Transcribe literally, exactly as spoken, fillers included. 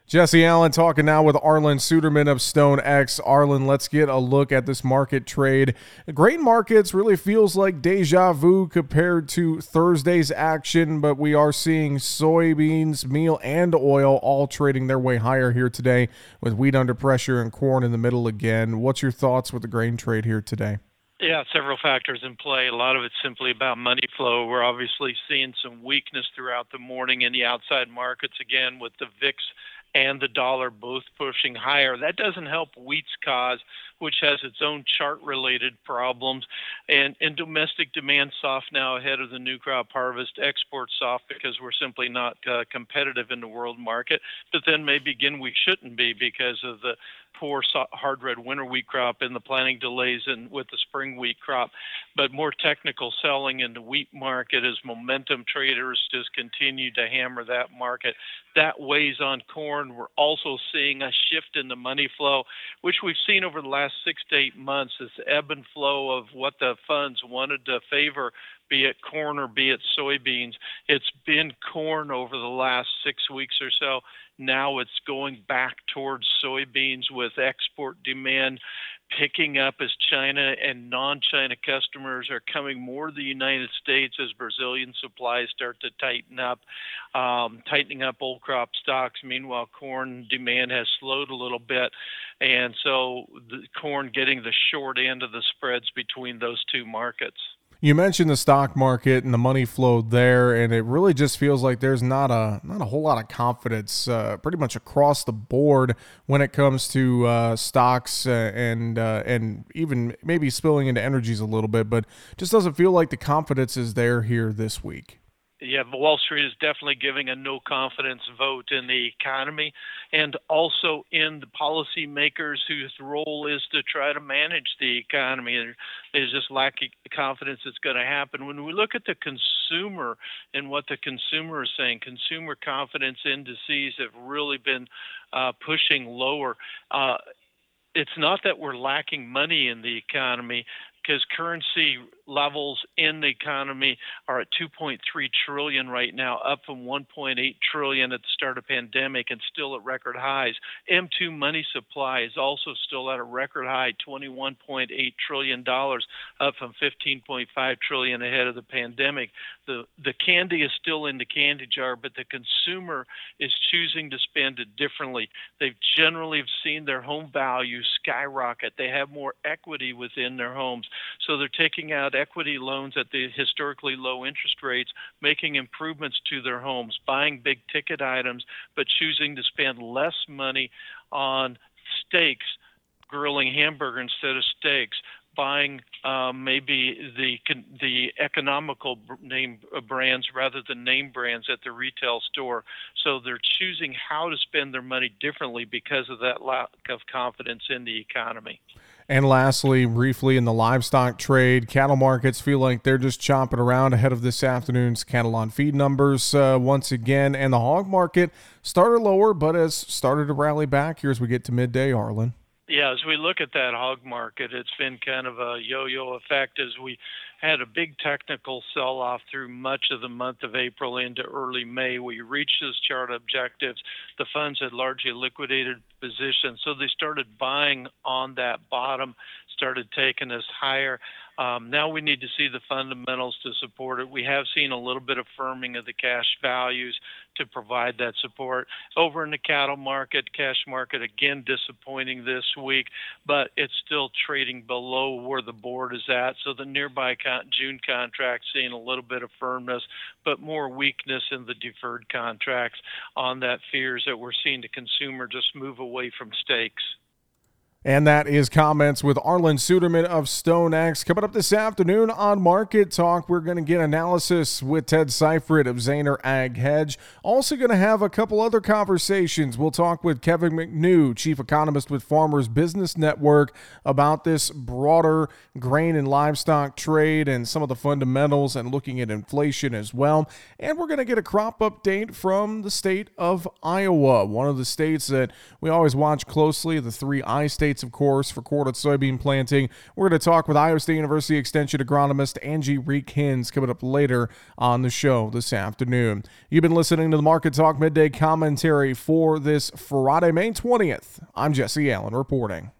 Jesse Allen talking now with Arlan Suderman of StoneX. Arlan, let's get a look at this market trade. Grain markets really feels like deja vu compared to Thursday's action, but we are seeing soybeans, meal, and oil all trading their way higher here today with wheat under pressure and corn in the middle again. What's your thoughts with the grain trade here today? Yeah, several factors in play. A lot of it's simply about money flow. We're obviously seeing some weakness throughout the morning in the outside markets, again, with the V I X and the dollar both pushing higher. That doesn't help wheat's cause, which has its own chart-related problems. And, and domestic demand soft now ahead of the new crop harvest. Export soft because we're simply not uh, competitive in the world market. But then maybe again we shouldn't be because of the poor hard red winter wheat crop and the planting delays in, with the spring wheat crop. But more technical selling in the wheat market as momentum traders just continue to hammer that market. That weighs on corn. We're also seeing a shift in the money flow, which we've seen over the last six to eight months, this ebb and flow of what the funds wanted to favor, be it corn or be it soybeans. It's been corn over the last six weeks or so. Now it's going back towards soybeans with export demand picking up as China and non-China customers are coming more to the United States as Brazilian supplies start to tighten up, um, tightening up old crop stocks. Meanwhile, corn demand has slowed a little bit. And so the corn getting the short end of the spreads between those two markets. You mentioned the stock market and the money flow there, and it really just feels like there's not a not a whole lot of confidence uh, pretty much across the board when it comes to uh, stocks uh, and uh, and even maybe spilling into energies a little bit, but just doesn't feel like the confidence is there here this week. Yeah, Wall Street is definitely giving a no confidence vote in the economy and also in the policymakers whose role is to try to manage the economy. There's just lack of confidence it's going to happen. When we look at the consumer and what the consumer is saying, consumer confidence indices have really been uh, pushing lower. Uh, it's not that we're lacking money in the economy, because currency levels in the economy are at two point three trillion dollars right now, up from one point eight trillion dollars at the start of the pandemic and still at record highs. M two money supply is also still at a record high, twenty-one point eight trillion dollars, up from fifteen point five trillion dollars ahead of the pandemic. The the candy is still in the candy jar, but the consumer is choosing to spend it differently. They've generally seen their home values skyrocket. They have more equity within their homes. So they're taking out equity loans at the historically low interest rates, making improvements to their homes, buying big ticket items, but choosing to spend less money on steaks, grilling hamburger instead of steaks, buying um, maybe the the economical name brands rather than name brands at the retail store. So they're choosing how to spend their money differently because of that lack of confidence in the economy. And lastly, briefly in the livestock trade, cattle markets feel like they're just chomping around ahead of this afternoon's cattle on feed numbers uh, once again. And the hog market started lower, but has started to rally back here as we get to midday, Arlan. Yeah, as we look at that hog market, it's been kind of a yo-yo effect as we had a big technical sell-off through much of the month of April into early May. We reached those chart objectives. The funds had largely liquidated positions, so they started buying on that bottom, started taking us higher. Um, now we need to see the fundamentals to support it. We have seen a little bit of firming of the cash values to provide that support. Over in the cattle market, cash market, again, disappointing this week, but it's still trading below where the board is at. So the nearby con- June contract seeing a little bit of firmness, but more weakness in the deferred contracts on that fears that we're seeing the consumer just move away from steaks. And that is comments with Arlan Suderman of StoneX. Coming up this afternoon on Market Talk, we're going to get analysis with Ted Seifert of Zaner Ag Hedge. Also going to have a couple other conversations. We'll talk with Kevin McNew, chief economist with Farmers Business Network, about this broader grain and livestock trade and some of the fundamentals and looking at inflation as well. And we're going to get a crop update from the state of Iowa, one of the states that we always watch closely, the three I states states, of course, for corn and soybean planting. We're going to talk with Iowa State University Extension agronomist Angie Reek-Hins coming up later on the show this afternoon. You've been listening to the Market Talk Midday Commentary for this Friday, May twentieth. I'm Jesse Allen reporting.